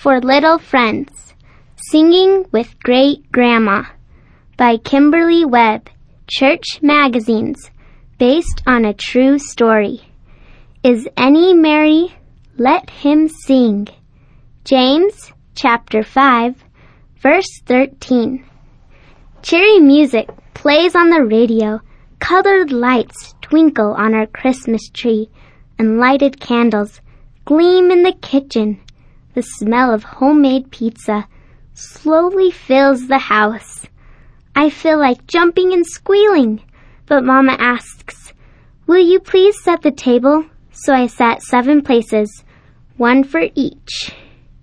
for Little Friends, Singing with Great Grandma by Kimberly Webb, Church Magazines, based on a true story. Is any merry? Let him sing. James chapter 5, verse 13. Cheery music plays on the radio. Colored lights twinkle on our Christmas tree, and lighted candles gleam in the kitchen. The smell of homemade pizza slowly fills the house. I feel like jumping and squealing, but Mama asks, "Will you please set the table?" So I sat 7 places, 1 for each.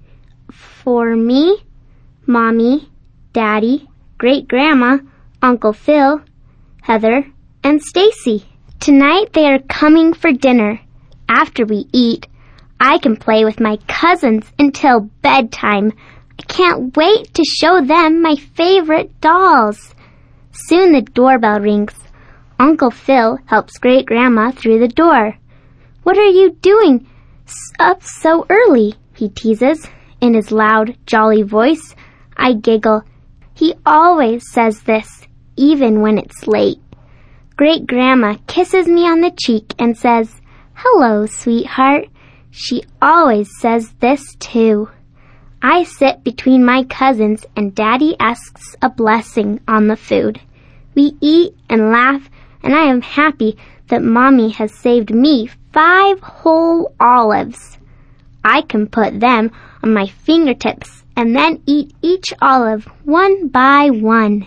For me, Mommy, Daddy, Great-Grandma, Uncle Phil, Heather, and Stacy. Tonight they are coming for dinner. After we eat, I can play with my cousins until bedtime. I can't wait to show them my favorite dolls. Soon the doorbell rings. Uncle Phil helps Great-Grandma through the door. "What are you doing up so early?" he teases. In his loud, jolly voice, I giggle. He always says this, even when it's late. Great-Grandma kisses me on the cheek and says, "Hello, sweetheart." She always says this too. I sit between my cousins and Daddy asks a blessing on the food. We eat and laugh, and I am happy that Mommy has saved me 5 whole olives. I can put them on my fingertips and then eat each olive one by one.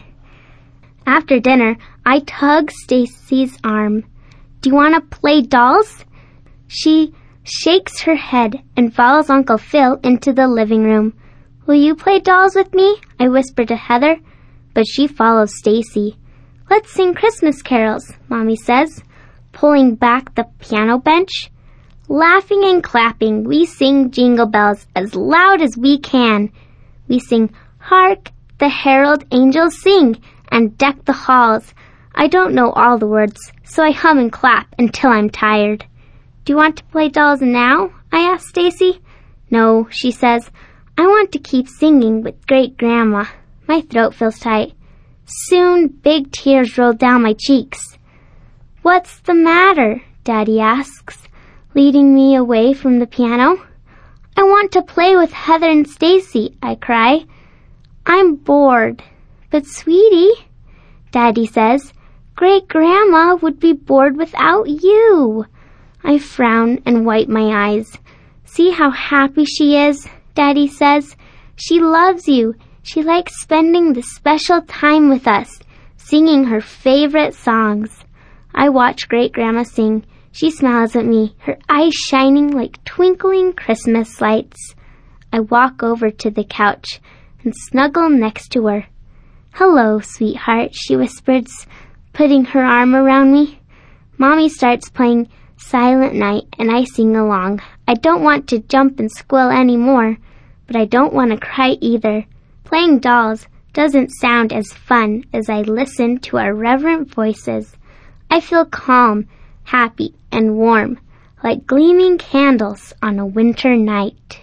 After dinner, I tug Stacy's arm. "Do you want to play dolls?" She shakes her head and follows Uncle Phil into the living room. "Will you play dolls with me?" I whisper to Heather, but she follows Stacy. "Let's sing Christmas carols," Mommy says, pulling back the piano bench. Laughing and clapping, we sing Jingle Bells as loud as we can. We sing, "Hark, the herald angels sing," and deck the halls. I don't know all the words, so I hum and clap until I'm tired. "Do you want to play dolls now?" I ask Stacy. "No," she says. "I want to keep singing with Great-Grandma." My throat feels tight. Soon, big tears roll down my cheeks. "What's the matter?" Daddy asks, leading me away from the piano. "I want to play with Heather and Stacy," I cry. "I'm bored." "But sweetie," Daddy says, "Great-Grandma would be bored without you." I frown and wipe my eyes. "See how happy she is," Daddy says. "She loves you. She likes spending the special time with us, singing her favorite songs." I watch Great-Grandma sing. She smiles at me, her eyes shining like twinkling Christmas lights. I walk over to the couch and snuggle next to her. "Hello, sweetheart," she whispers, putting her arm around me. Mommy starts playing Silent Night, and I sing along. I don't want to jump and squeal anymore, but I don't want to cry either. Playing dolls doesn't sound as fun as I listen to our reverent voices. I feel calm, happy, and warm, like gleaming candles on a winter night.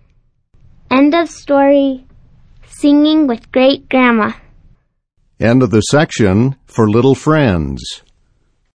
End of story. Singing with Great-Grandma. End of the section for Little Friends.